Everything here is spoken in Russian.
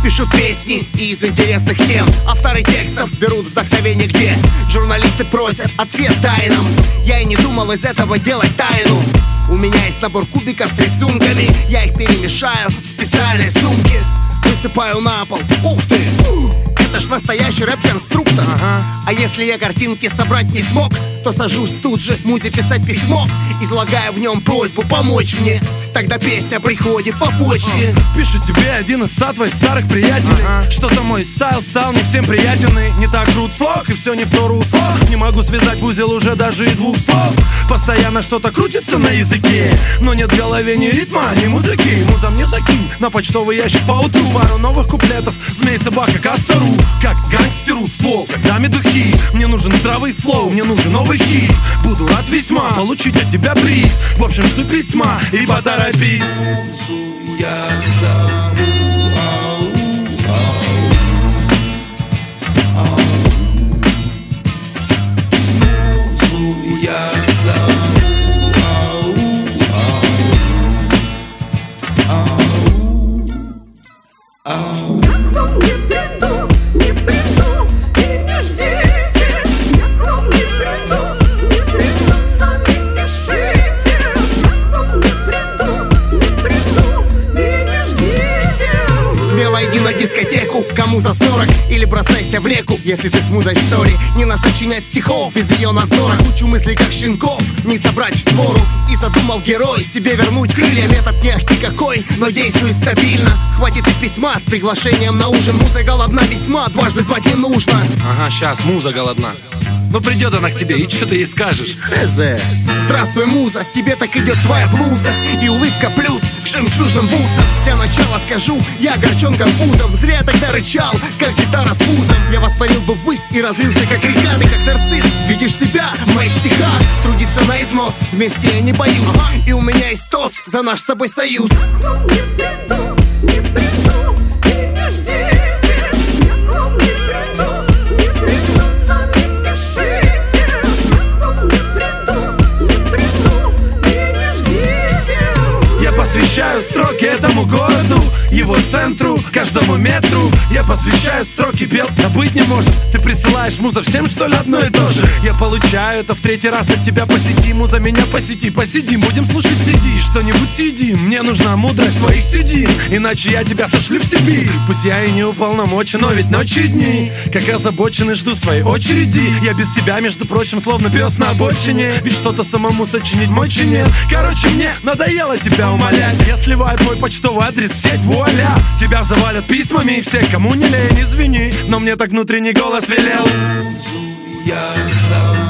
Пишут песни из интересных тем. Авторы текстов берут вдохновение где? Журналисты просят ответ тайным. Я и не думал из этого делать тайну. У меня есть набор кубиков с рисунками. Я их перемешаю в специальной сумке, высыпаю на пол. Ух ты! Это ж настоящий рэп-конструктор. А если я картинки собрать не смог, то сажусь тут же музе писать письмо, излагая в нем просьбу помочь мне. Тогда песня приходит по почте. Пишет тебе один из 100 твоих старых приятелей. Что-то мой стайл стал не всем приятельный. Не так крут слог, и все не в то русло. Не могу связать в узел уже даже и двух слов. Постоянно что-то крутится на языке, но нет в голове ни ритма, ни музыки. Муза мне закинь на почтовый ящик поутру пару новых куплетов. Змей, собака, кастору. Как гангстеру ствол, когда медухи. Мне нужен здравый флоу, мне нужен новый хит. Буду рад весьма получить от тебя приз. В общем, жду письма и поторопись. Музу я зову, музу я Я к вам не приду, не приду, и не ждите. Я к вам не приду, не приду, сами пишите. Я к вам не приду, и не ждите. Смело иди на дискотеку, кому за 40, или бросайся в реку, если ты с музой в ссоре. Не насочинять стихов без ее надзора. Кучу мыслей, как щенков, не собрать в свору. И задумал герой себе вернуть крылья. Метод не ахти какой, но действует стабильно. Хватит и письма с приглашением на ужин. Муза голодна весьма, дважды звать не нужно. Ага, сейчас, муза голодна. Ну придет она к тебе, и что ты ей скажешь? Хз. Здравствуй, муза, тебе так идет твоя блуза. И улыбка плюс к жемчужным бусам. Для начала скажу, я огорчен конфузом. Зря я тогда рычал, как гитара с вузом. Я воспарил бы ввысь и разлился, как река. Ты как нарцисс, видишь себя в моих стихах. Трудиться на износ, вместе я не боюсь. И у меня есть тост за наш с тобой союз. Я к вам не приду, не приду, и не ждите. Я к вам не приду, сами пишите. Я к вам не приду, и не ждите. Я посвящаю строки этому городу, его центру, каждому метру. Я посвящаю строки, пел, да быть не может. Ты присылаешь, муза, всем что ли одно и то же? Я получаю это в 3-й раз от тебя по сети. Муза, меня посети, посидим, будем слушать CD. Что-нибудь сидим, мне нужна мудрость твоих седин. Иначе я тебя сошлю в Сибирь. Пусть я и не уполномочен, но ведь ночи и дни, как озабоченный, жду своей очереди. Я без тебя, между прочим, словно пес на обочине. Ведь что-то самому сочинить мой чинен. Короче, мне надоело тебя умолять. Я сливаю твой почтовый адрес в сеть, вуаля. Тебя завалят письмами, и все, кому не лень, извини, но мне так внутренний голос велел. музу я зову.